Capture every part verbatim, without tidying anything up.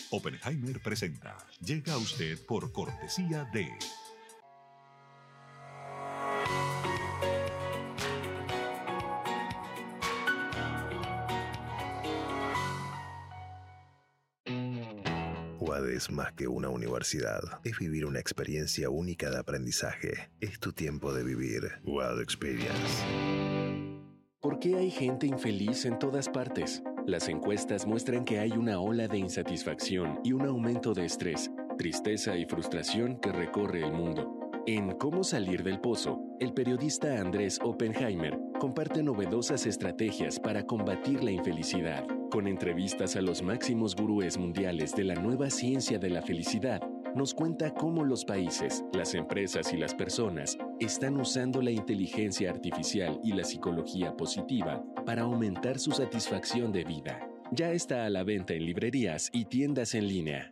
Oppenheimer presenta. Llega a usted por cortesía de... U A D es más que una universidad. Es vivir una experiencia única de aprendizaje. Es tu tiempo de vivir. U A D Experience. ¿Por qué hay gente infeliz en todas partes? Las encuestas muestran que hay una ola de insatisfacción y un aumento de estrés, tristeza y frustración que recorre el mundo. En Cómo salir del pozo, el periodista Andrés Oppenheimer comparte novedosas estrategias para combatir la infelicidad. Con entrevistas a los máximos gurúes mundiales de la nueva ciencia de la felicidad, nos cuenta cómo los países, las empresas y las personas están usando la inteligencia artificial y la psicología positiva para aumentar su satisfacción de vida. Ya está a la venta en librerías y tiendas en línea.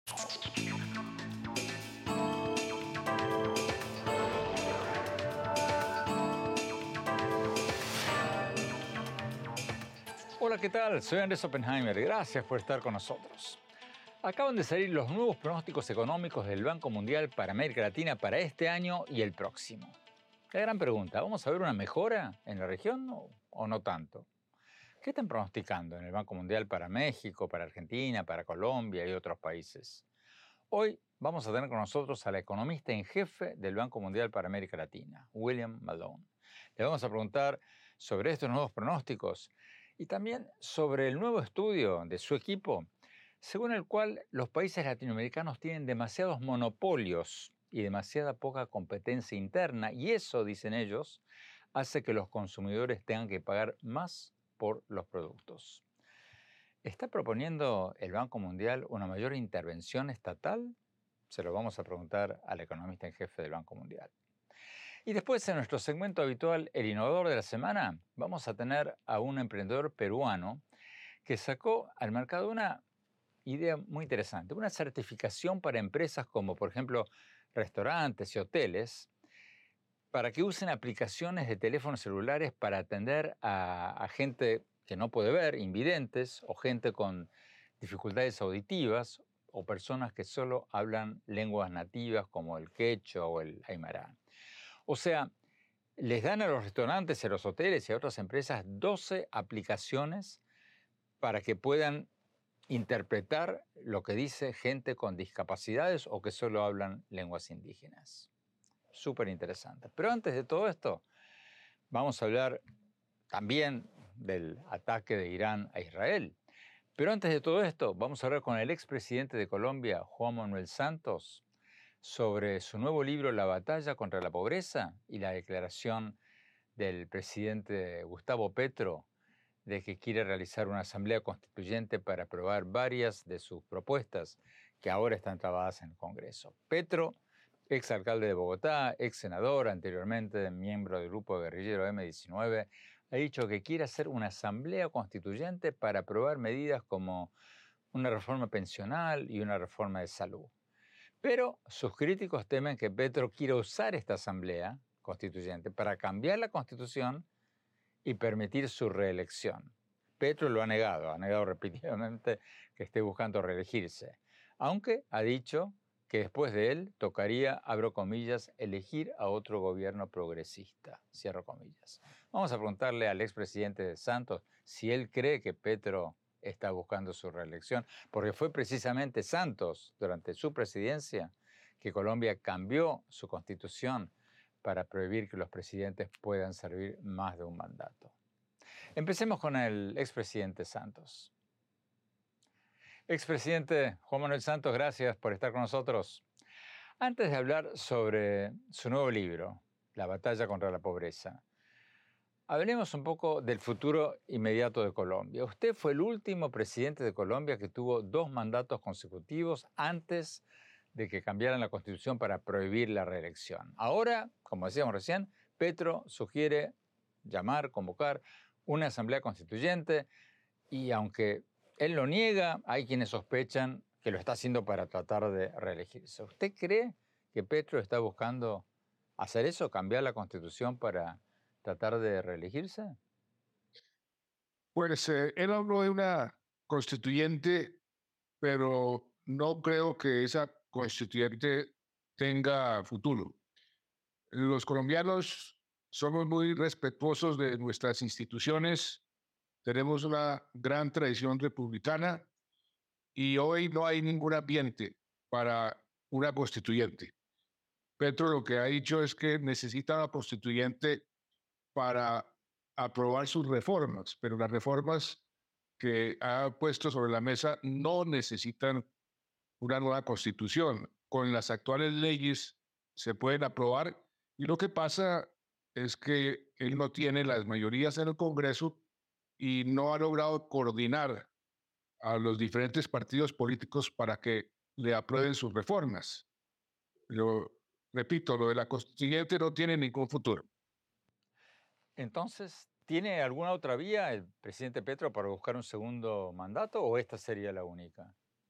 Hola, ¿qué tal? Soy Andrés Oppenheimer. Gracias por estar con nosotros. Acaban de salir los nuevos pronósticos económicos del Banco Mundial para América Latina para este año y el próximo. La gran pregunta, ¿vamos a ver una mejora en la región o, o no tanto? ¿Qué están pronosticando en el Banco Mundial para México, para Argentina, para Colombia y otros países? Hoy vamos a tener con nosotros a la economista en jefe del Banco Mundial para América Latina, William Malone. Le vamos a preguntar sobre estos nuevos pronósticos y también sobre el nuevo estudio de su equipo, según el cual los países latinoamericanos tienen demasiados monopolios y demasiada poca competencia interna, y eso, dicen ellos, hace que los consumidores tengan que pagar más por los productos. ¿Está proponiendo el Banco Mundial una mayor intervención estatal? Se lo vamos a preguntar al economista en jefe del Banco Mundial. Y después, en nuestro segmento habitual, El Innovador de la Semana, vamos a tener a un emprendedor peruano que sacó al mercado una idea muy interesante, una certificación para empresas como, por ejemplo, restaurantes y hoteles, para que usen aplicaciones de teléfonos celulares para atender a, a gente que no puede ver, invidentes, o gente con dificultades auditivas, o personas que solo hablan lenguas nativas como el quechua o el aymara. O sea, les dan a los restaurantes, a los hoteles y a otras empresas doce aplicaciones para que puedan interpretar lo que dice gente con discapacidades o que solo hablan lenguas indígenas. Súper interesante. Pero antes de todo esto, vamos a hablar también del ataque de Irán a Israel. Pero antes de todo esto, vamos a hablar con el expresidente de Colombia, Juan Manuel Santos, sobre su nuevo libro La batalla contra la pobreza y la declaración del presidente Gustavo Petro de que quiere realizar una asamblea constituyente para aprobar varias de sus propuestas que ahora están trabadas en el Congreso. Petro, exalcalde de Bogotá, ex senador, anteriormente miembro del grupo guerrillero eme diecinueve, ha dicho que quiere hacer una asamblea constituyente para aprobar medidas como una reforma pensional y una reforma de salud. Pero sus críticos temen que Petro quiera usar esta asamblea constituyente para cambiar la Constitución y permitir su reelección. Petro lo ha negado, ha negado repetidamente que esté buscando reelegirse, aunque ha dicho que después de él tocaría, abro comillas, elegir a otro gobierno progresista, cierro comillas. Vamos a preguntarle al expresidente de Santos si él cree que Petro está buscando su reelección, porque fue precisamente Santos, durante su presidencia, que Colombia cambió su constitución para prohibir que los presidentes puedan servir más de un mandato. Empecemos con el expresidente Santos. Expresidente Juan Manuel Santos, gracias por estar con nosotros. Antes de hablar sobre su nuevo libro, La batalla contra la pobreza, hablemos un poco del futuro inmediato de Colombia. Usted fue el último presidente de Colombia que tuvo dos mandatos consecutivos antes de que cambiaran la Constitución para prohibir la reelección. Ahora, como decíamos recién, Petro sugiere llamar, convocar una asamblea constituyente y aunque él lo niega, hay quienes sospechan que lo está haciendo para tratar de reelegirse. ¿Usted cree que Petro está buscando hacer eso, cambiar la Constitución para tratar de reelegirse? Pues eh, él habló de una constituyente pero no creo que esa constituyente tenga futuro. Los colombianos somos muy respetuosos de nuestras instituciones, tenemos una gran tradición republicana y hoy no hay ningún ambiente para una constituyente. Petro lo que ha dicho es que necesita una constituyente para aprobar sus reformas, pero las reformas que ha puesto sobre la mesa no necesitan una nueva constitución. Con las actuales leyes se pueden aprobar y lo que pasa es que él no tiene las mayorías en el Congreso y no ha logrado coordinar a los diferentes partidos políticos para que le aprueben sus reformas. Yo repito, lo de la constituyente no tiene ningún futuro. Entonces, ¿tiene alguna otra vía el presidente Petro para buscar un segundo mandato o esta sería la única?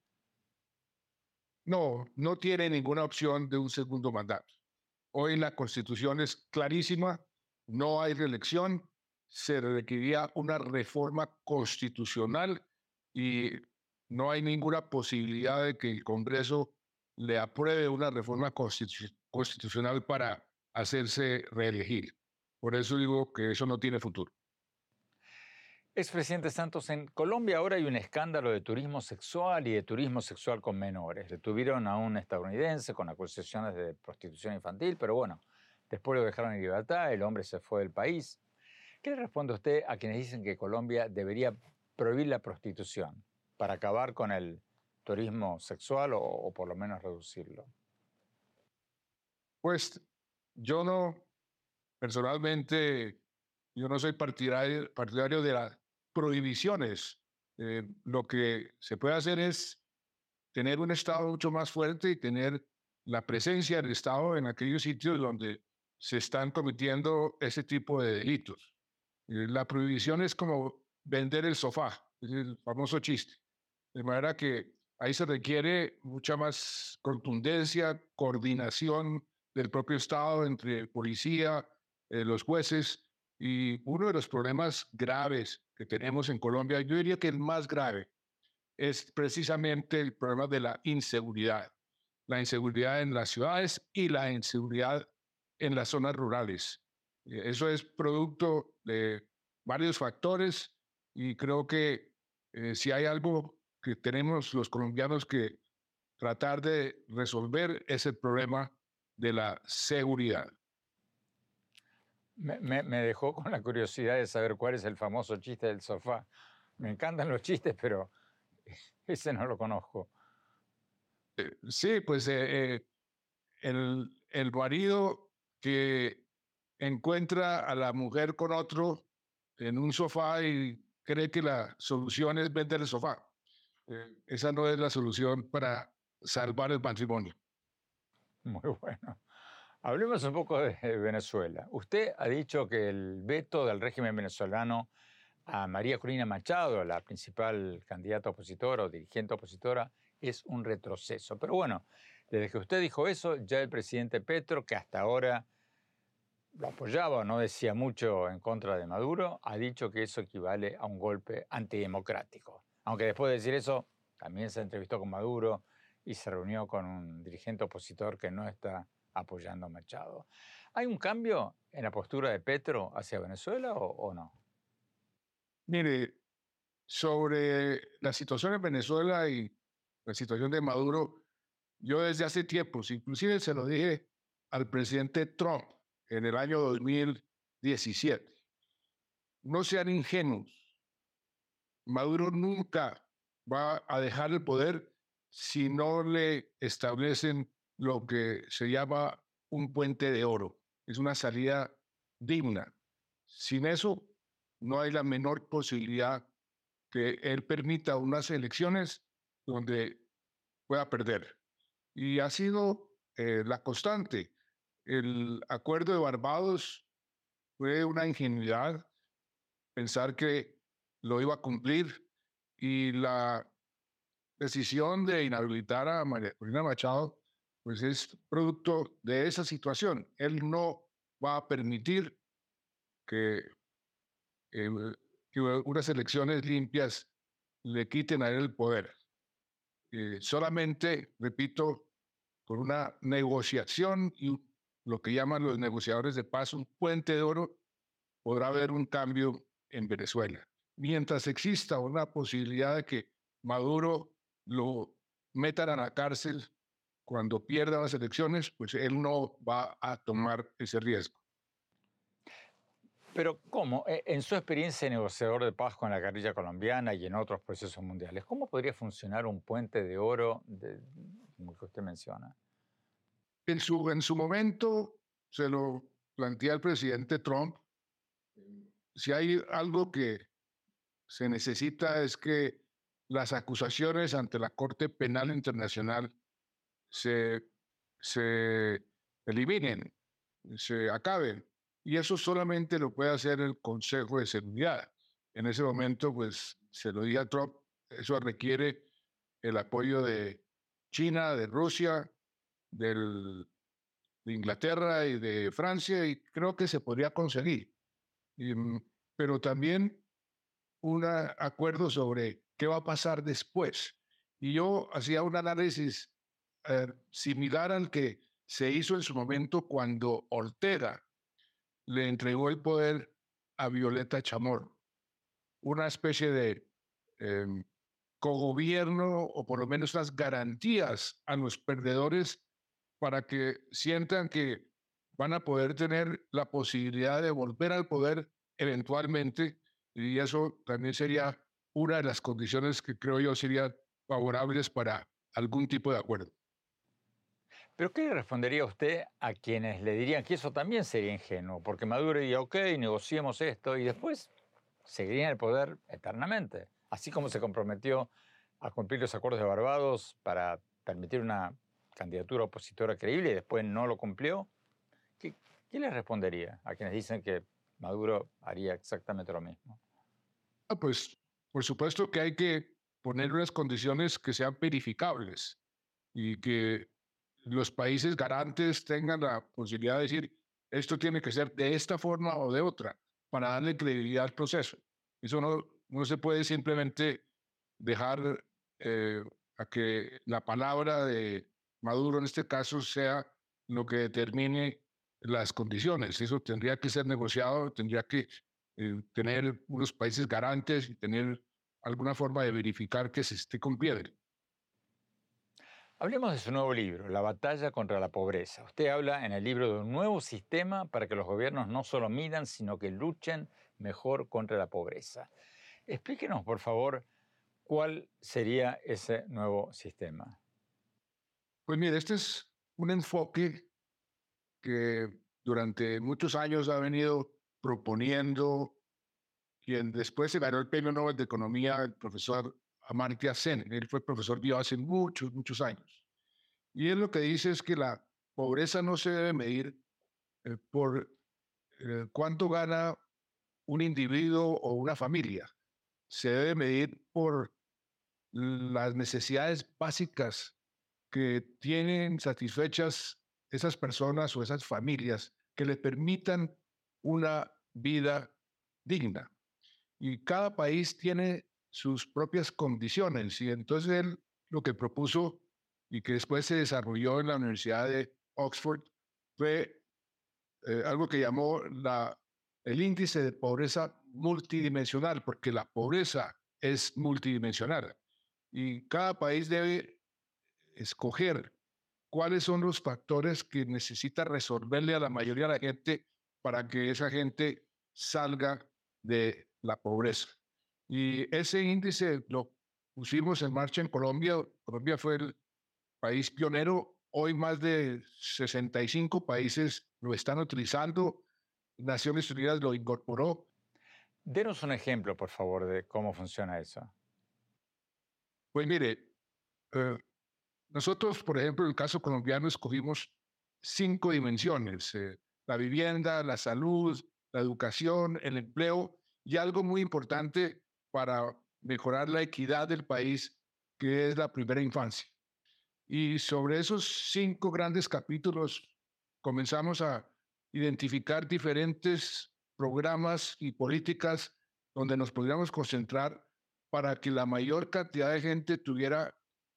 No, no tiene ninguna opción de un segundo mandato. Hoy la Constitución es clarísima, no hay reelección, se requeriría una reforma constitucional y no hay ninguna posibilidad de que el Congreso le apruebe una reforma constitu constitucional para hacerse reelegir. Por eso digo que eso no tiene futuro. Expresidente Santos, en Colombia ahora hay un escándalo de turismo sexual y de turismo sexual con menores. Detuvieron a un estadounidense con acusaciones de prostitución infantil, pero bueno, después lo dejaron en libertad, el hombre se fue del país. ¿Qué le responde usted a quienes dicen que Colombia debería prohibir la prostitución para acabar con el turismo sexual o, o por lo menos reducirlo? Pues yo no, personalmente, yo no soy partidario, partidario de las prohibiciones. Eh, lo que se puede hacer es tener un Estado mucho más fuerte y tener la presencia del Estado en aquellos sitios donde se están cometiendo ese tipo de delitos. Eh, la prohibición es como vender el sofá, es el famoso chiste. De manera que ahí se requiere mucha más contundencia, coordinación del propio Estado entre policía, eh, los jueces. Y uno de los problemas graves que tenemos en Colombia, yo diría que el más grave, es precisamente el problema de la inseguridad. La inseguridad en las ciudades y la inseguridad en las zonas rurales. Eh, Eso es producto de varios factores y creo que eh, si hay algo que tenemos los colombianos que tratar de resolver es el problema de la seguridad. Me, me, me dejó con la curiosidad de saber cuál es el famoso chiste del sofá. Me encantan los chistes, pero ese no lo conozco. Eh, sí, pues eh, eh, el, el marido que encuentra a la mujer con otro en un sofá y cree que la solución es vender el sofá. Eh, esa no es la solución para salvar el matrimonio. Muy bueno. Hablemos un poco de Venezuela. Usted ha dicho que el veto del régimen venezolano a María Corina Machado, la principal candidata opositora o dirigente opositora, es un retroceso. Pero bueno, desde que usted dijo eso, ya el presidente Petro, que hasta ahora lo apoyaba o no decía mucho en contra de Maduro, ha dicho que eso equivale a un golpe antidemocrático. Aunque después de decir eso, también se entrevistó con Maduro y se reunió con un dirigente opositor que no está apoyando a Machado. ¿Hay un cambio en la postura de Petro hacia Venezuela o, o no? Mire, sobre la situación en Venezuela y la situación de Maduro, yo desde hace tiempos, inclusive se lo dije al presidente Trump en el año dos mil diecisiete, no sean ingenuos. Maduro nunca va a dejar el poder si no le establecen lo que se llama un puente de oro. Es una salida digna. Sin eso, no hay la menor posibilidad que él permita unas elecciones donde pueda perder. Y ha sido eh, la constante. El acuerdo de Barbados fue una ingenuidad pensar que lo iba a cumplir y la decisión de inhabilitar a María Corina Machado pues es producto de esa situación. Él no va a permitir que, eh, que unas elecciones limpias le quiten a él el poder. eh, solamente, repito, con una negociación y lo que llaman los negociadores de paz, un puente de oro, podrá haber un cambio en Venezuela. Mientras exista una posibilidad de que Maduro lo metan a la cárcel cuando pierda las elecciones, pues él no va a tomar ese riesgo. Pero ¿cómo? E- En su experiencia de negociador de paz con la guerrilla colombiana y en otros procesos mundiales, ¿cómo podría funcionar un puente de oro de- como el que usted menciona? En su, en su momento se lo plantea el presidente Trump. Si hay algo que se necesita es que las acusaciones ante la Corte Penal Internacional se, se eliminen, se acaben. Y eso solamente lo puede hacer el Consejo de Seguridad. En ese momento, pues, se lo diga a Trump, eso requiere el apoyo de China, de Rusia, del, de Inglaterra y de Francia, y creo que se podría conseguir. Y, mm, pero también un acuerdo sobre qué va a pasar después. Y yo hacía un análisis eh, similar al que se hizo en su momento cuando Ortega le entregó el poder a Violeta Chamorro, una especie de eh, cogobierno o por lo menos unas garantías a los perdedores para que sientan que van a poder tener la posibilidad de volver al poder eventualmente, y eso también sería una de las condiciones que creo yo serían favorables para algún tipo de acuerdo. ¿Pero qué le respondería usted a quienes le dirían que eso también sería ingenuo? Porque Maduro diría, ok, negociemos esto y después seguiría en el poder eternamente. Así como se comprometió a cumplir los acuerdos de Barbados para permitir una candidatura opositora creíble y después no lo cumplió. ¿Qué, qué le respondería a quienes dicen que Maduro haría exactamente lo mismo? Ah, pues por supuesto que hay que poner unas condiciones que sean verificables y que los países garantes tengan la posibilidad de decir, esto tiene que ser de esta forma o de otra, para darle credibilidad al proceso. Eso no, no se puede simplemente dejar eh, a que la palabra de Maduro en este caso sea lo que determine las condiciones. Eso tendría que ser negociado, tendría que eh, tener unos países garantes y tener alguna forma de verificar que se esté cumpliendo. Hablemos de su nuevo libro, La batalla contra la pobreza. Usted habla en el libro de un nuevo sistema para que los gobiernos no solo midan, sino que luchen mejor contra la pobreza. Explíquenos, por favor, cuál sería ese nuevo sistema. Pues mire, este es un enfoque que durante muchos años ha venido proponiendo quien después se ganó el Premio Nobel de Economía, el profesor Amartya Sen. Él fue profesor mío hace muchos, muchos años. Y él lo que dice es que la pobreza no se debe medir eh, por eh, cuánto gana un individuo o una familia. Se debe medir por las necesidades básicas que tienen satisfechas esas personas o esas familias que le permitan una vida digna. Y cada país tiene sus propias condiciones. Y entonces él lo que propuso y que después se desarrolló en la Universidad de Oxford fue eh, algo que llamó la, el índice de pobreza multidimensional, porque la pobreza es multidimensional. Y cada país debe escoger cuáles son los factores que necesita resolverle a la mayoría de la gente para que esa gente salga de la pobreza. Y ese índice lo pusimos en marcha en Colombia. Colombia fue el país pionero. Hoy más de sesenta y cinco países lo están utilizando. Naciones Unidas lo incorporó. Denos un ejemplo, por favor, de cómo funciona eso. Pues mire, eh, nosotros, por ejemplo, en el caso colombiano, escogimos cinco dimensiones: eh, la vivienda, la salud, la educación, el empleo y algo muy importante para mejorar la equidad del país, que es la primera infancia. Y sobre esos cinco grandes capítulos comenzamos a identificar diferentes programas y políticas donde nos podríamos concentrar para que la mayor cantidad de gente tuviera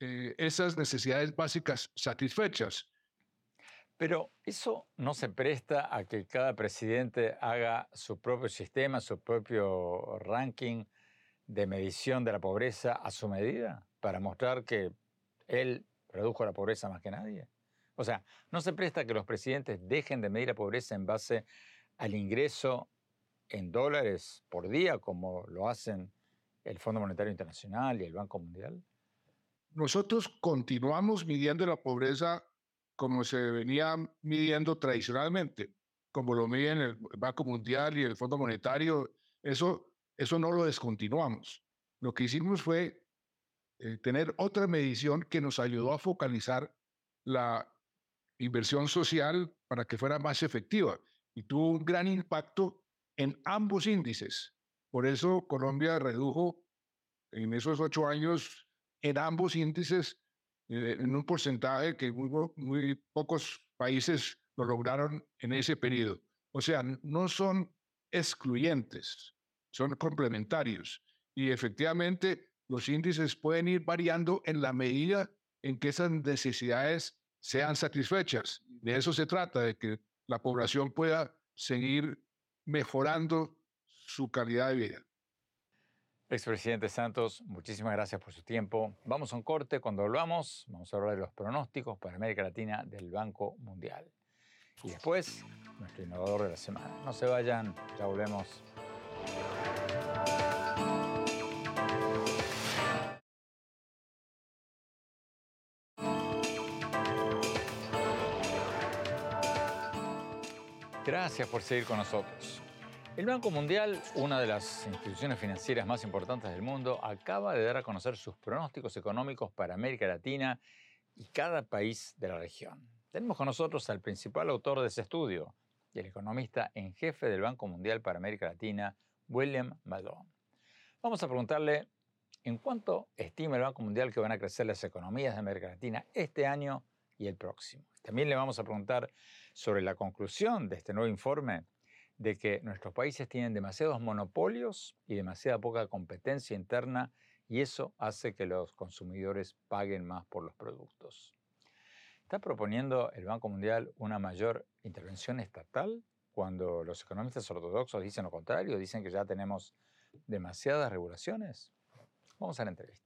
eh, esas necesidades básicas satisfechas. Pero eso no se presta a que cada presidente haga su propio sistema, su propio ranking de medición de la pobreza a su medida, para mostrar que él redujo la pobreza más que nadie. O sea, ¿no se presta a que los presidentes dejen de medir la pobreza en base al ingreso en dólares por día, como lo hacen el Fondo Monetario Internacional y el Banco Mundial? Nosotros continuamos midiendo la pobreza como se venía midiendo tradicionalmente, como lo miden el Banco Mundial y el Fondo Monetario. Eso, eso no lo descontinuamos. Lo que hicimos fue eh, tener otra medición que nos ayudó a focalizar la inversión social para que fuera más efectiva y tuvo un gran impacto en ambos índices. Por eso Colombia redujo en esos ocho años en ambos índices eh, en un porcentaje que muy, muy pocos países lo lograron en ese periodo. O sea, no son excluyentes, son complementarios. Y efectivamente los índices pueden ir variando en la medida en que esas necesidades sean satisfechas. De eso se trata, de que la población pueda seguir mejorando su calidad de vida. Expresidente Santos, muchísimas gracias por su tiempo. Vamos a un corte. Cuando volvamos, vamos a hablar de los pronósticos para América Latina del Banco Mundial. Y después, nuestro innovador de la semana. No se vayan, ya volvemos. Gracias por seguir con nosotros. El Banco Mundial, una de las instituciones financieras más importantes del mundo, acaba de dar a conocer sus pronósticos económicos para América Latina y cada país de la región. Tenemos con nosotros al principal autor de ese estudio y el economista en jefe del Banco Mundial para América Latina, William Malone. Vamos a preguntarle en cuánto estima el Banco Mundial que van a crecer las economías de América Latina este año y el próximo. También le vamos a preguntar sobre la conclusión de este nuevo informe de que nuestros países tienen demasiados monopolios y demasiada poca competencia interna, y eso hace que los consumidores paguen más por los productos. ¿Está proponiendo el Banco Mundial una mayor intervención estatal cuando los economistas ortodoxos dicen lo contrario, dicen que ya tenemos demasiadas regulaciones? Vamos a la entrevista.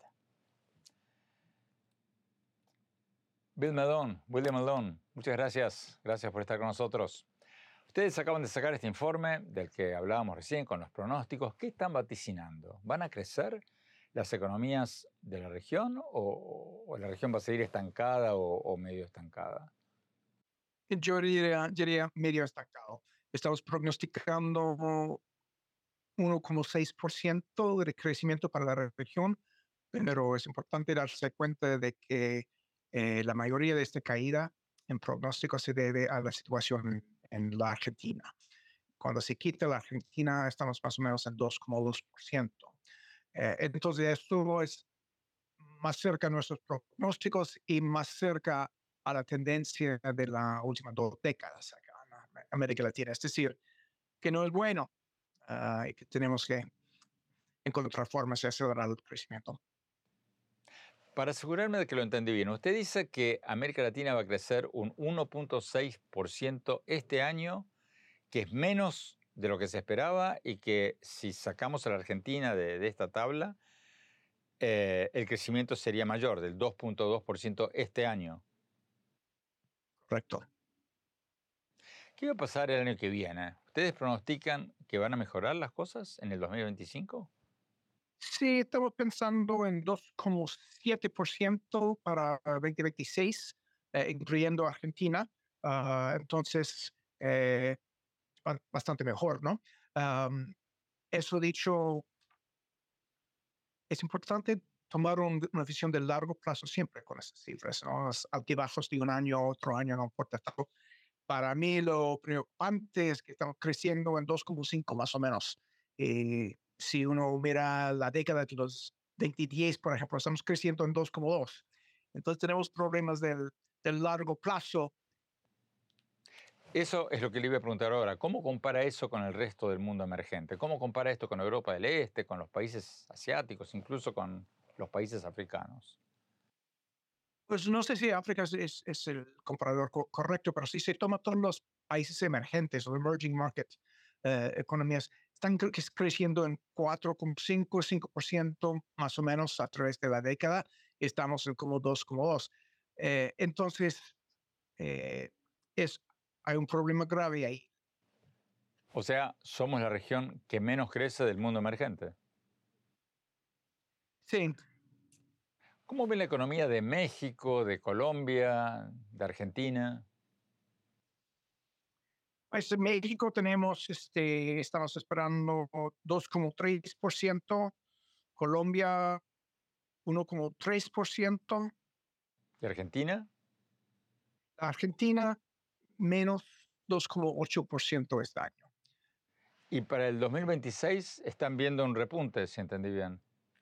Bill Malone, William Malone, muchas gracias. Gracias por estar con nosotros. Ustedes acaban de sacar este informe del que hablábamos recién con los pronósticos. ¿Qué están vaticinando? ¿Van a crecer las economías de la región o, o la región va a seguir estancada o, o medio estancada? Yo diría, diría medio estancado. Estamos prognosticando uno coma seis por ciento de crecimiento para la región, pero es importante darse cuenta de que eh, la mayoría de esta caída en pronóstico se debe a la situación en la Argentina. Cuando se quita la Argentina, estamos más o menos en dos coma dos por ciento. Eh, entonces, esto es más cerca a nuestros pronósticos y más cerca a la tendencia de las últimas dos décadas acá en América Latina. Es decir, que no es bueno uh, y que tenemos que encontrar formas de acelerar el crecimiento. Para asegurarme de que lo entendí bien, usted dice que América Latina va a crecer un uno punto seis por ciento este año, que es menos de lo que se esperaba y que si sacamos a la Argentina de, de esta tabla, eh, el crecimiento sería mayor, del dos punto dos por ciento este año. Correcto. ¿Qué va a pasar el año que viene? ¿Ustedes pronostican que van a mejorar las cosas en el dos mil veinticinco? Sí, estamos pensando en dos coma siete por ciento para veinte veintiséis, eh, incluyendo Argentina. Uh, entonces, eh, bastante mejor, ¿no? Um, eso dicho, es importante tomar un, una visión de largo plazo siempre con esas cifras, ¿no? Los altibajos de un año, otro año, no importa tanto. Para mí lo preocupante es que estamos creciendo en dos coma cinco más o menos. Eh, si uno mira la década de los veinte diez, por ejemplo, estamos creciendo en dos coma dos. Entonces tenemos problemas del, del largo plazo. Eso es lo que le iba a preguntar ahora. ¿Cómo compara eso con el resto del mundo emergente? ¿Cómo compara esto con Europa del Este, con los países asiáticos, incluso con los países africanos? Pues no sé si África es, es- es el comparador co- correcto, pero si se toma todos los países emergentes o emerging market eh, economías, están cre- que es creciendo en cuatro coma cinco, cinco por ciento más o menos a través de la década. Estamos en como dos coma dos. Eh, entonces, eh, es, hay un problema grave ahí. O sea, somos la región que menos crece del mundo emergente. Sí, ¿Cómo ve la economía de México, de Colombia, de Argentina? pues en México tenemos, este, estamos esperando dos coma tres por ciento, Colombia uno coma tres por ciento, ¿De Argentina? Argentina menos dos coma ocho por ciento este año. Y para el dos mil veintiséis están viendo un repunte, si entendí bien.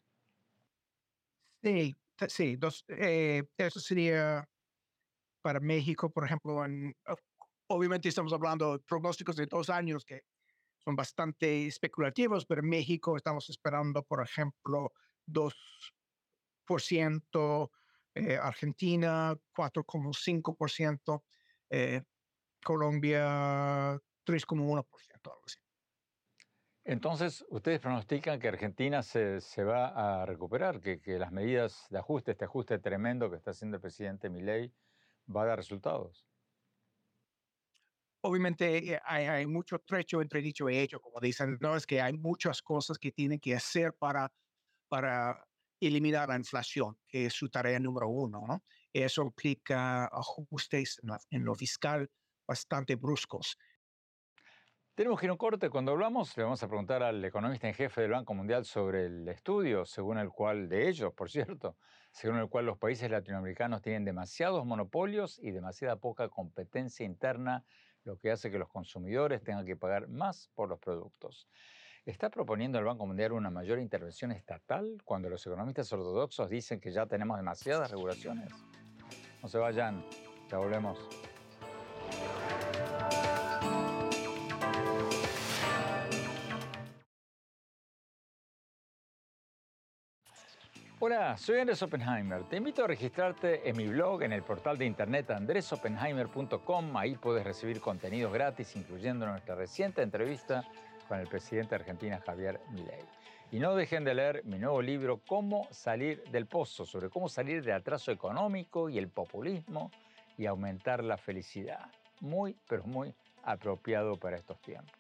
Sí, te- sí, dos, eh, eso sería para México, por ejemplo, en, o- obviamente estamos hablando de pronósticos de dos años que son bastante especulativos, pero en México estamos esperando, por ejemplo, dos por ciento, eh, Argentina cuatro coma cinco por ciento, eh, Colombia tres coma uno por ciento, algo así. Entonces, ¿ustedes pronostican que Argentina se, se va a recuperar, que, que las medidas de ajuste, este ajuste tremendo que está haciendo el presidente Milei, va a dar resultados? Obviamente eh, hay, hay mucho trecho entre dicho y hecho, como dicen, no es que hay muchas cosas que tienen que hacer para, para eliminar la inflación, que es su tarea número uno, ¿no? Eso implica ajustes en, la- en lo fiscal bastante bruscos. Tenemos que ir a un corte. Cuando hablamos, le vamos a preguntar al economista en jefe del Banco Mundial sobre el estudio, según el cual, de ellos, por cierto, según el cual los países latinoamericanos tienen demasiados monopolios y demasiada poca competencia interna, lo que hace que los consumidores tengan que pagar más por los productos. ¿Está proponiendo el Banco Mundial una mayor intervención estatal cuando los economistas ortodoxos dicen que ya tenemos demasiadas regulaciones? No se vayan, ya volvemos. Hola, soy Andrés Oppenheimer. Te invito a registrarte en mi blog en el portal de internet andres oppenheimer punto com. Ahí puedes recibir contenidos gratis, incluyendo nuestra reciente entrevista con el presidente de Argentina, Javier Milei. Y no dejen de leer mi nuevo libro, Cómo salir del pozo, sobre cómo salir del atraso económico y el populismo y aumentar la felicidad. Muy, pero muy apropiado para estos tiempos.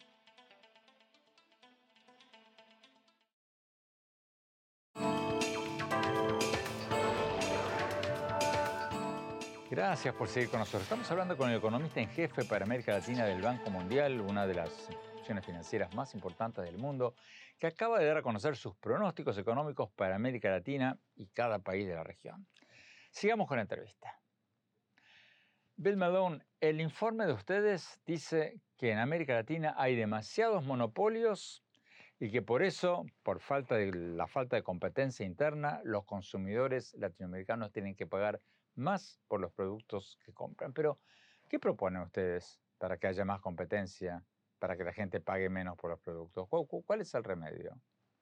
Gracias por seguir con nosotros. Estamos hablando con el economista en jefe para América Latina del Banco Mundial, una de las instituciones financieras más importantes del mundo, que acaba de dar a conocer sus pronósticos económicos para América Latina y cada país de la región. Sigamos con la entrevista. Bill Malone, el informe de ustedes dice que en América Latina hay demasiados monopolios y que por eso, por falta de la falta de competencia interna, los consumidores latinoamericanos tienen que pagar más por los productos que compran. Pero, ¿qué proponen ustedes para que haya más competencia, para que la gente pague menos por los productos? ¿Cuál, cu- cuál es el remedio?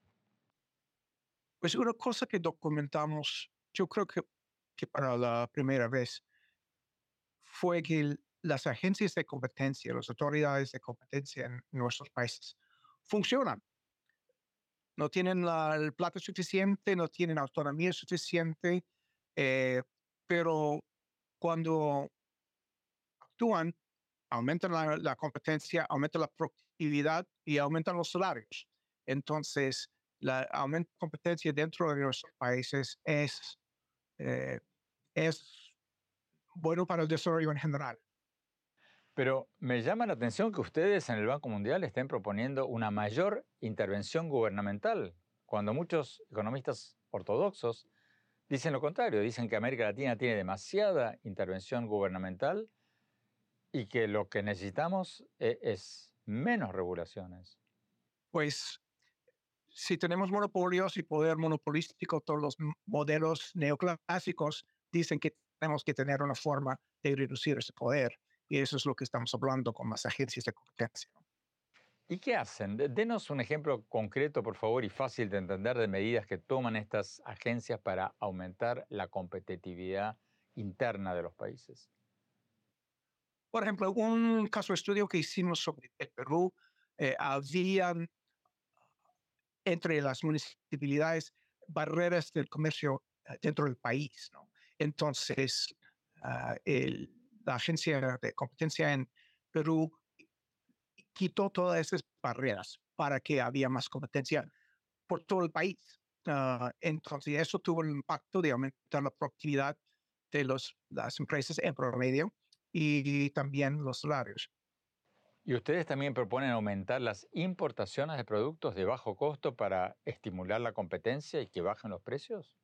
Pues una cosa que documentamos, yo creo que, que para la primera vez, fue que el- las agencias de competencia, las autoridades de competencia en nuestros países funcionan. No tienen la, el plata suficiente, no tienen autonomía suficiente, eh, pero cuando actúan, aumentan la, la competencia, aumentan la productividad y aumentan los salarios. Entonces, la aumento de competencia dentro de nuestros países es, eh, es bueno para el desarrollo en general. Pero me llama la atención que ustedes en el Banco Mundial estén proponiendo una mayor intervención gubernamental, cuando muchos economistas ortodoxos dicen lo contrario, dicen que América Latina tiene demasiada intervención gubernamental y que lo que necesitamos e- es menos regulaciones. Pues si tenemos monopolios y poder monopolístico, todos los m- modelos neoclásicos dicen que tenemos que tener una forma de reducir ese poder. Y eso es lo que estamos hablando con las agencias de competencia. ¿Y qué hacen? De- Denos un ejemplo concreto, por favor, y fácil de entender de medidas que toman estas agencias para aumentar la competitividad interna de los países? Por ejemplo, un caso de estudio que hicimos sobre el Perú, eh, habían entre las municipalidades barreras del comercio eh, dentro del país, ¿no? Entonces, ah, el- la agencia de competencia en Perú quitó todas esas barreras para que había más competencia por todo el país. Ah, entonces, eso tuvo el impacto de aumentar la productividad de los, las empresas en promedio y también los salarios. ¿Y ustedes también proponen aumentar las importaciones de productos de bajo costo para estimular la competencia y que bajen los precios?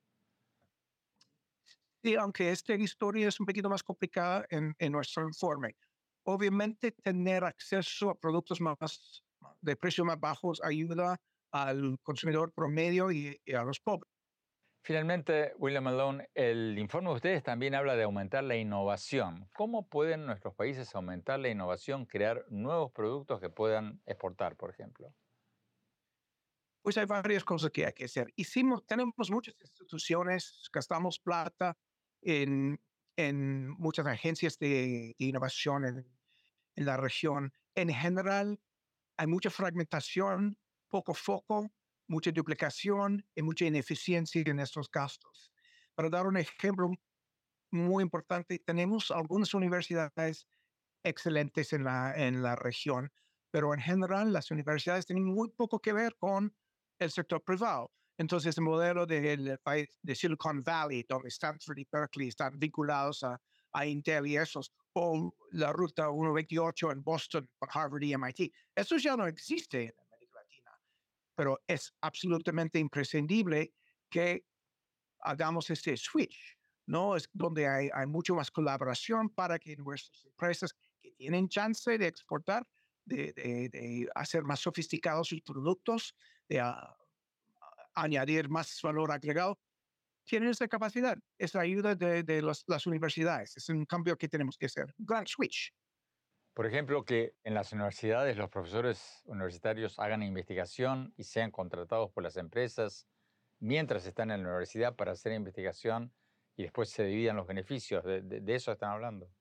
Y aunque esta historia es un poquito más complicada en, en nuestro informe, obviamente tener acceso a productos más de precios más bajos ayuda al consumidor promedio y, y a los pobres. Finalmente, William Malone, el informe de ustedes también habla de aumentar la innovación. ¿Cómo pueden nuestros países aumentar la innovación, crear nuevos productos que puedan exportar, por ejemplo? Pues hay varias cosas que hay que hacer. Hicimos, tenemos muchas instituciones, gastamos plata en, en muchas agencias de, de innovación en, en la región. En general, hay mucha fragmentación, poco foco, mucha duplicación y mucha ineficiencia en estos gastos. Para dar un ejemplo muy importante, tenemos algunas universidades excelentes en la, en la región, pero en general las universidades tienen muy poco que ver con el sector privado. Entonces, el modelo del país de Silicon Valley, donde Stanford y Berkeley están vinculados a, a Intel y esos, o la ruta ciento veintiocho en Boston con Harvard y M I T, eso ya no existe en América Latina, pero es absolutamente imprescindible que hagamos este switch, ¿no? Es donde hay, hay mucho más colaboración para que nuestras empresas que tienen chance de exportar, de, de, de hacer más sofisticados sus productos, de uh, añadir más valor agregado, tienen esa capacidad, esa ayuda de, de los, las universidades. Es un cambio que tenemos que hacer, un gran switch. Por ejemplo, que en las universidades los profesores universitarios hagan investigación y sean contratados por las empresas mientras están en la universidad para hacer investigación y después se dividan los beneficios. ¿De, de, de eso están hablando?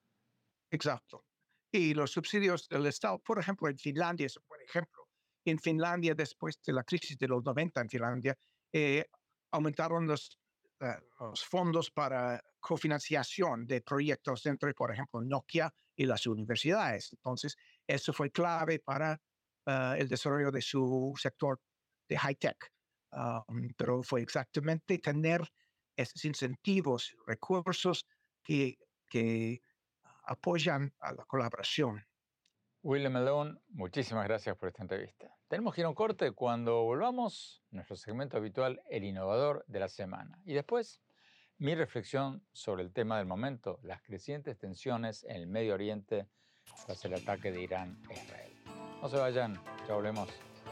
Exacto. Y los subsidios del Estado, por ejemplo, en Finlandia es un buen ejemplo. En Finlandia, después de la crisis de los noventa en Finlandia, eh, aumentaron los, uh, los fondos para cofinanciación de proyectos entre, por ejemplo, Nokia y las universidades. Entonces, eso fue clave para uh, el desarrollo de su sector de high-tech. Um, pero fue exactamente tener esos incentivos, recursos que, que apoyan a la colaboración. William Malone, muchísimas gracias por esta entrevista. Tenemos que ir a un corte. Cuando volvamos, nuestro segmento habitual, El Innovador de la Semana. Y después, mi reflexión sobre el tema del momento, las crecientes tensiones en el Medio Oriente tras el ataque de Irán a Israel. No se vayan, ya volvemos.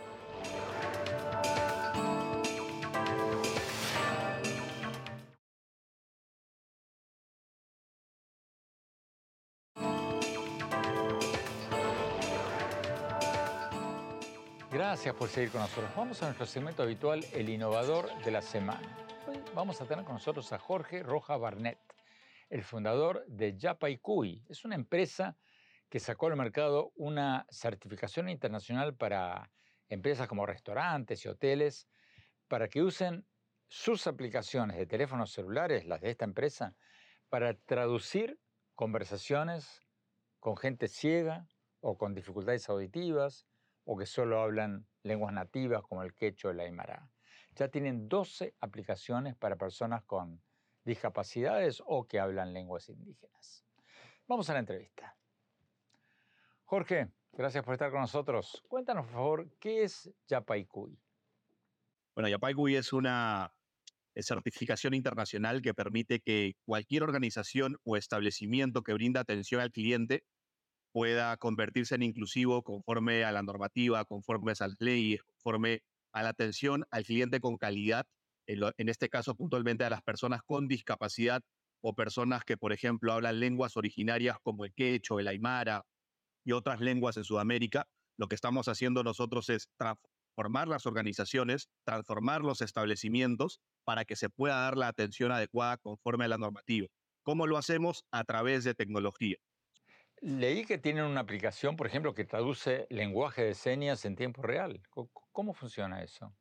Gracias por seguir con nosotros. Vamos a nuestro segmento habitual, El Innovador de la Semana. Hoy vamos a tener con nosotros a Jorge Roja Barnett, el fundador de Yapaycuy. Es una empresa que sacó al mercado una certificación internacional para empresas como restaurantes y hoteles para que usen sus aplicaciones de teléfonos celulares, las de esta empresa, para traducir conversaciones con gente ciega o con dificultades auditivas o que solo hablan lenguas nativas como el quechua o el aymara. Ya tienen doce aplicaciones para personas con discapacidades o que hablan lenguas indígenas. Vamos a la entrevista. Jorge, gracias por estar con nosotros. Cuéntanos, por favor, ¿qué es Yapaycuy? Bueno, Yapaycuy es una certificación internacional que permite que cualquier organización o establecimiento que brinda atención al cliente pueda convertirse en inclusivo conforme a la normativa, conforme a las leyes, conforme a la atención al cliente con calidad, en, lo, en este caso puntualmente a las personas con discapacidad o personas que, por ejemplo, hablan lenguas originarias como el quechua, el aymara y otras lenguas en Sudamérica. Lo que estamos haciendo nosotros es transformar las organizaciones, transformar los establecimientos para que se pueda dar la atención adecuada conforme a la normativa. ¿Cómo lo hacemos? A través de tecnología. Leí que tienen una aplicación, por ejemplo, que traduce lenguaje de señas en tiempo real. Co- ¿Cómo funciona eso?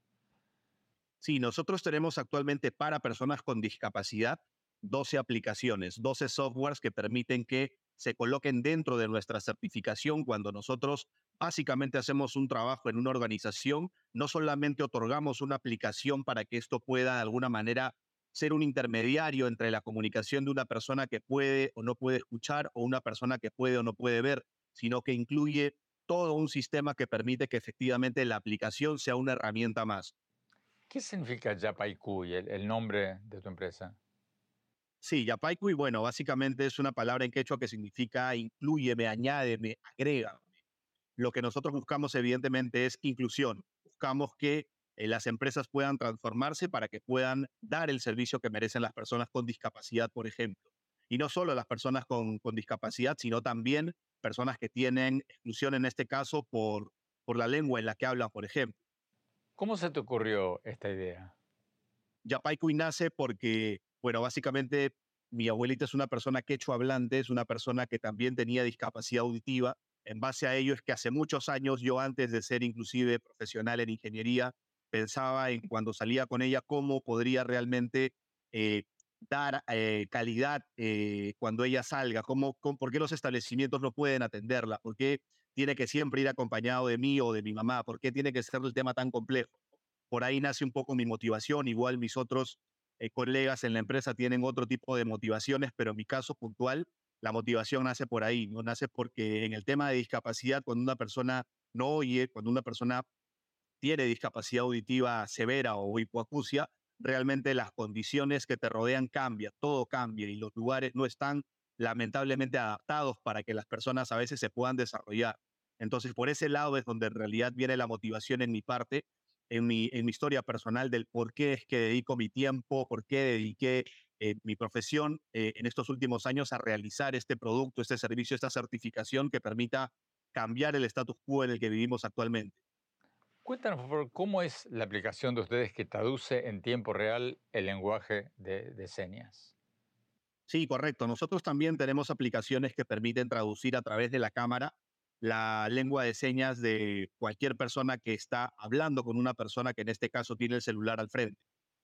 Sí, nosotros tenemos actualmente para personas con discapacidad doce aplicaciones, doce softwares que permiten que se coloquen dentro de nuestra certificación cuando nosotros básicamente hacemos un trabajo en una organización. No solamente otorgamos una aplicación para que esto pueda de alguna manera ser un intermediario entre la comunicación de una persona que puede o no puede escuchar o una persona que puede o no puede ver, sino que incluye todo un sistema que permite que efectivamente la aplicación sea una herramienta más. ¿Qué significa Yapaycuy, el, el nombre de tu empresa? Sí, Yapaycuy, bueno, básicamente es una palabra en quechua que significa inclúyeme, añádeme, agrégame. Lo que nosotros buscamos, evidentemente, es inclusión. Buscamos que eh, las empresas puedan transformarse para que puedan dar el servicio que merecen las personas con discapacidad, por ejemplo. Y no solo las personas con, con discapacidad, sino también personas que tienen exclusión, en este caso, por, por la lengua en la que hablan, por ejemplo. ¿Cómo se te ocurrió esta idea? Yapaycuy nace porque, bueno, básicamente mi abuelita es una persona quechua hablante, es una persona que también tenía discapacidad auditiva. En base a ello es que hace muchos años, yo antes de ser inclusive profesional en ingeniería, pensaba en cuando salía con ella cómo podría realmente eh, dar eh, calidad eh, cuando ella salga, cómo, cómo- por qué los establecimientos no pueden atenderla, por qué tiene que siempre ir acompañado de mí o de mi mamá, por qué tiene que ser el tema tan complejo. Por ahí nace un poco mi motivación. Igual mis otros eh, colegas en la empresa tienen otro tipo de motivaciones, pero en mi caso puntual, la motivación nace por ahí, no nace porque en el tema de discapacidad, cuando una persona no oye, cuando una persona tiene discapacidad auditiva severa o hipoacusia, realmente las condiciones que te rodean cambian, todo cambia y los lugares no están lamentablemente adaptados para que las personas a veces se puedan desarrollar. Entonces, por ese lado es donde en realidad viene la motivación en mi parte, en mi, en mi historia personal del por qué es que dedico mi tiempo, por qué dediqué eh, mi profesión eh, en estos últimos años a realizar este producto, este servicio, esta certificación que permita cambiar el status quo en el que vivimos actualmente. Cuéntanos, por favor, cómo es la aplicación de ustedes que traduce en tiempo real el lenguaje de, de señas. Sí, correcto. Nosotros también tenemos aplicaciones que permiten traducir a través de la cámara la lengua de señas de cualquier persona que está hablando con una persona que en este caso tiene el celular al frente.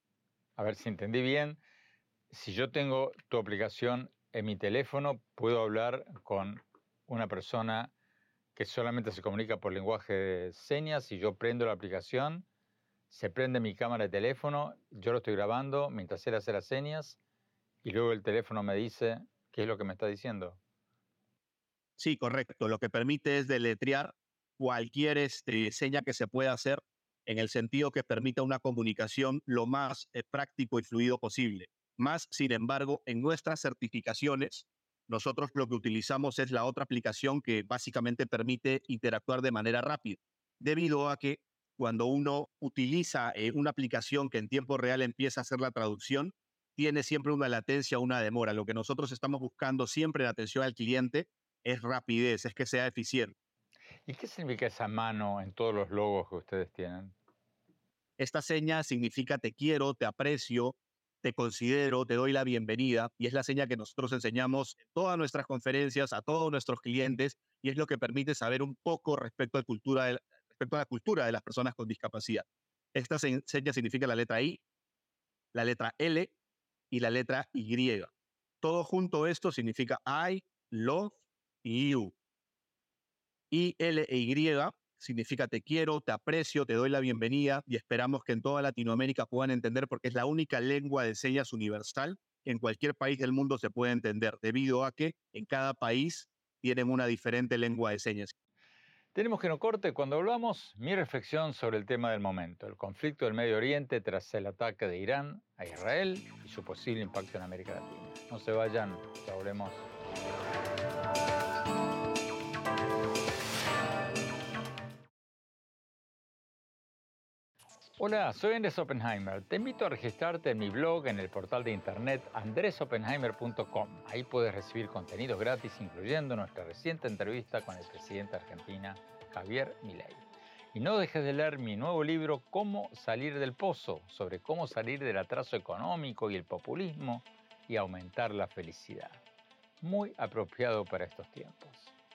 A ver si entendí bien. Si yo tengo tu aplicación en mi teléfono, puedo hablar con una persona que solamente se comunica por lenguaje de señas. Si yo prendo la aplicación, se prende mi cámara de teléfono, yo lo estoy grabando mientras él hace las señas y luego el teléfono me dice qué es lo que me está diciendo. Sí, correcto. Lo que permite es deletrear cualquier este, seña que se pueda hacer en el sentido que permita una comunicación lo más eh, práctico y fluido posible. Más, sin embargo, en nuestras certificaciones, nosotros lo que utilizamos es la otra aplicación que básicamente permite interactuar de manera rápida, debido a que cuando uno utiliza eh, una aplicación que en tiempo real empieza a hacer la traducción, tiene siempre una latencia, una demora. Lo que nosotros estamos buscando siempre en atención al cliente es rapidez, es que sea eficiente. ¿Y qué significa esa mano en todos los logos que ustedes tienen? Esta seña significa te quiero, te aprecio, te considero, te doy la bienvenida y es la seña que nosotros enseñamos en todas nuestras conferencias a todos nuestros clientes y es lo que permite saber un poco respecto a, cultura de, respecto a la cultura de las personas con discapacidad. Esta se, seña significa la letra I, la letra L y la letra Y. Todo junto esto significa I, love y you. I, L e Y significa te quiero, te aprecio, te doy la bienvenida y esperamos que en toda Latinoamérica puedan entender porque es la única lengua de señas universal que en cualquier país del mundo se puede entender, debido a que en cada país tienen una diferente lengua de señas. Tenemos que no corte. Cuando hablamos, mi reflexión sobre el tema del momento, el conflicto del Medio Oriente tras el ataque de Irán a Israel y su posible impacto en América Latina. No se vayan, ya volvemos. Hola, soy Andrés Oppenheimer. Te invito a registrarte en mi blog en el portal de internet andres oppenheimer punto com. Ahí puedes recibir contenidos gratis, incluyendo nuestra reciente entrevista con el presidente de Argentina, Javier Milei. Y no dejes de leer mi nuevo libro, Cómo salir del pozo, sobre cómo salir del atraso económico y el populismo y aumentar la felicidad. Muy apropiado para estos tiempos.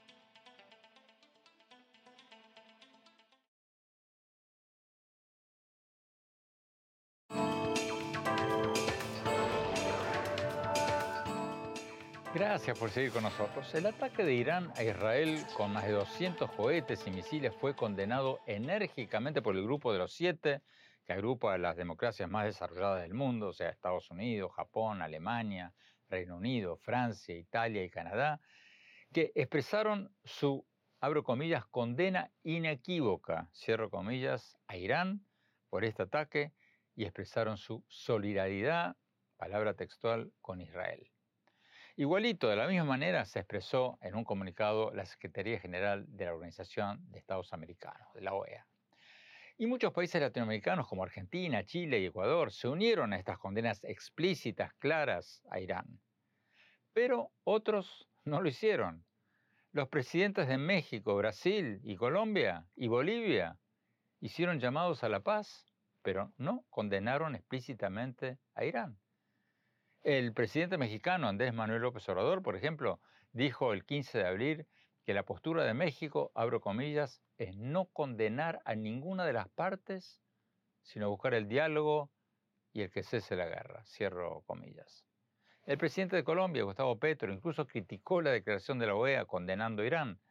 Gracias por seguir con nosotros. El ataque de Irán a Israel con más de doscientos cohetes y misiles fue condenado enérgicamente por el Grupo de los Siete, que agrupa a las democracias más desarrolladas del mundo, o sea, Estados Unidos, Japón, Alemania, Reino Unido, Francia, Italia y Canadá, que expresaron su, abro comillas, condena inequívoca, cierro comillas, a Irán por este ataque y expresaron su solidaridad, palabra textual, con Israel. Igualito, de la misma manera, se expresó en un comunicado la Secretaría General de la Organización de Estados Americanos, de la O E A. Y muchos países latinoamericanos como Argentina, Chile y Ecuador se unieron a estas condenas explícitas, claras a Irán. Pero otros no lo hicieron. Los presidentes de México, Brasil y Colombia y Bolivia hicieron llamados a la paz, pero no condenaron explícitamente a Irán. El presidente mexicano Andrés Manuel López Obrador, por ejemplo, dijo el quince de abril que la postura de México, abro comillas, es no condenar a ninguna de las partes, sino buscar el diálogo y el que cese la guerra, cierro comillas. El presidente de Colombia, Gustavo Petro, incluso criticó la declaración de la O E A condenando a Irán.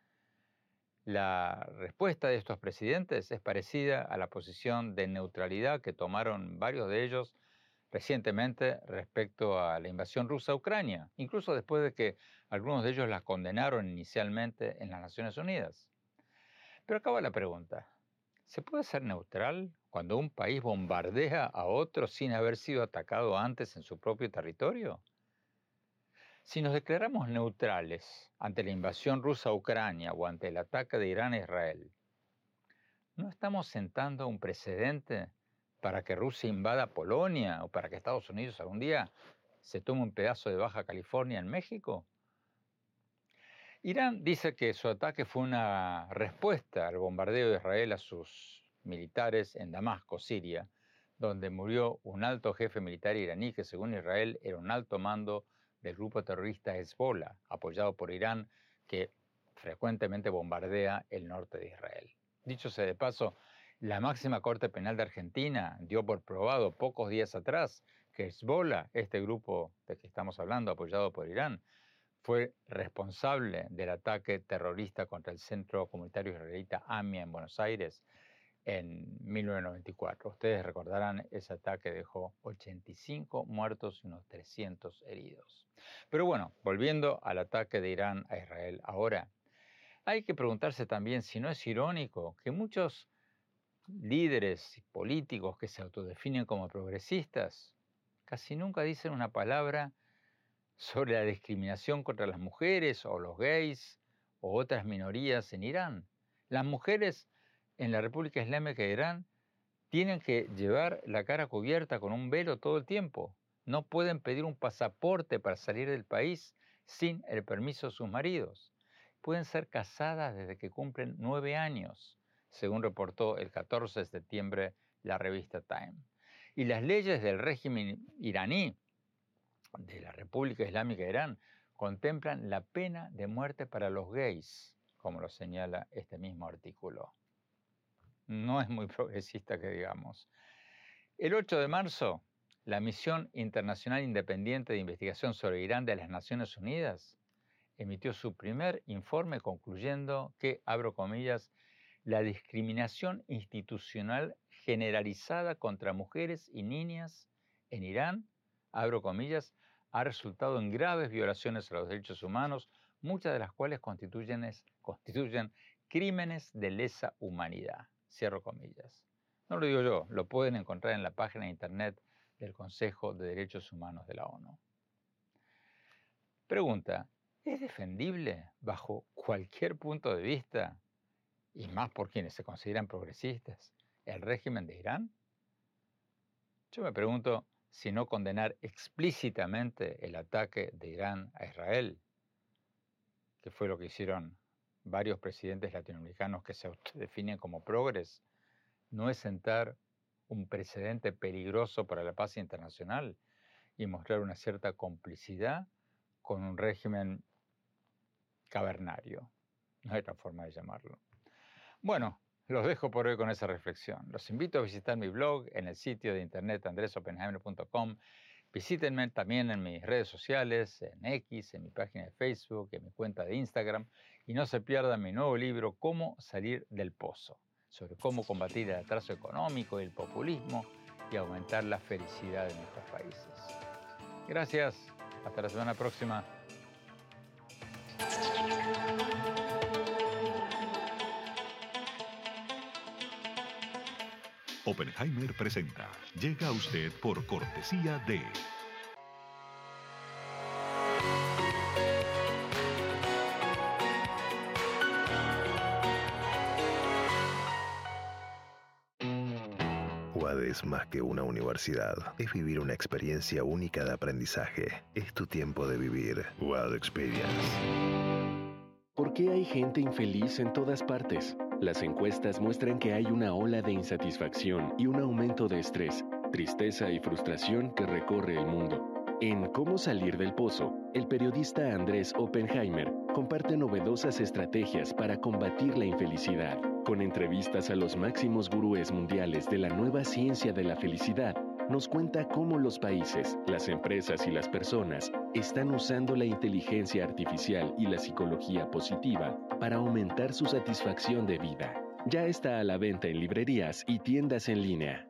La respuesta de estos presidentes es parecida a la posición de neutralidad que tomaron varios de ellos recientemente respecto a la invasión rusa a Ucrania, incluso después de que algunos de ellos la condenaron inicialmente en las Naciones Unidas. Pero acá va la pregunta. ¿Se puede ser neutral cuando un país bombardea a otro sin haber sido atacado antes en su propio territorio? Si nos declaramos neutrales ante la invasión rusa a Ucrania o ante el ataque de Irán a Israel, ¿no estamos sentando un precedente para que Rusia invada Polonia o para que Estados Unidos algún día se tome un pedazo de Baja California en México? Irán dice que su ataque fue una respuesta al bombardeo de Israel a sus militares en Damasco, Siria, donde murió un alto jefe militar iraní que, según Israel, era un alto mando del grupo terrorista Hezbollah, apoyado por Irán, que frecuentemente bombardea el norte de Israel. Dicho sea de paso, la máxima Corte Penal de Argentina dio por probado pocos días atrás que Hezbollah, este grupo de que estamos hablando, apoyado por Irán, fue responsable del ataque terrorista contra el Centro Comunitario Israelita AMIA en Buenos Aires en mil novecientos noventa y cuatro. Ustedes recordarán, ese ataque dejó ochenta y cinco muertos y unos trescientos heridos. Pero bueno, volviendo al ataque de Irán a Israel ahora, hay que preguntarse también si no es irónico que muchos líderes políticos que se autodefinen como progresistas casi nunca dicen una palabra sobre la discriminación contra las mujeres o los gays o otras minorías en Irán. Las mujeres en la República Islámica de Irán tienen que llevar la cara cubierta con un velo todo el tiempo. No pueden pedir un pasaporte para salir del país sin el permiso de sus maridos. Pueden ser casadas desde que cumplen nueve años, según reportó el catorce de septiembre la revista Time. Y las leyes del régimen iraní de la República Islámica de Irán contemplan la pena de muerte para los gays, como lo señala este mismo artículo. No es muy progresista que digamos. El ocho de marzo, la Misión Internacional Independiente de Investigación sobre Irán de las Naciones Unidas emitió su primer informe concluyendo que, abro comillas, la discriminación institucional generalizada contra mujeres y niñas en Irán, abro comillas, ha resultado en graves violaciones a los derechos humanos, muchas de las cuales constituyen, constituyen crímenes de lesa humanidad, cierro comillas. No lo digo yo, lo pueden encontrar en la página de internet del Consejo de Derechos Humanos de la ONU. Pregunta, ¿es defendible bajo cualquier punto de vista, y más por quienes se consideran progresistas, el régimen de Irán? Yo me pregunto si no condenar explícitamente el ataque de Irán a Israel, que fue lo que hicieron varios presidentes latinoamericanos que se autodefinen como progres, no es sentar un precedente peligroso para la paz internacional y mostrar una cierta complicidad con un régimen cavernario. No hay otra forma de llamarlo. Bueno, los dejo por hoy con esa reflexión. Los invito a visitar mi blog en el sitio de internet andres oppenheimer punto com. Visítenme también en mis redes sociales, en X, en mi página de Facebook, en mi cuenta de Instagram. Y no se pierdan mi nuevo libro, Cómo salir del pozo, sobre cómo combatir el atraso económico y el populismo y aumentar la felicidad de nuestros países. Gracias. Hasta la semana próxima. Oppenheimer presenta. Llega a usted por cortesía de... U A D es más que una universidad. Es vivir una experiencia única de aprendizaje. Es tu tiempo de vivir. U A D Experience. ¿Por qué hay gente infeliz en todas partes? Las encuestas muestran que hay una ola de insatisfacción y un aumento de estrés, tristeza y frustración que recorre el mundo. En Cómo salir del pozo, el periodista Andrés Oppenheimer comparte novedosas estrategias para combatir la infelicidad. Con entrevistas a los máximos gurúes mundiales de la nueva ciencia de la felicidad, nos cuenta cómo los países, las empresas y las personas están usando la inteligencia artificial y la psicología positiva para aumentar su satisfacción de vida. Ya está a la venta en librerías y tiendas en línea.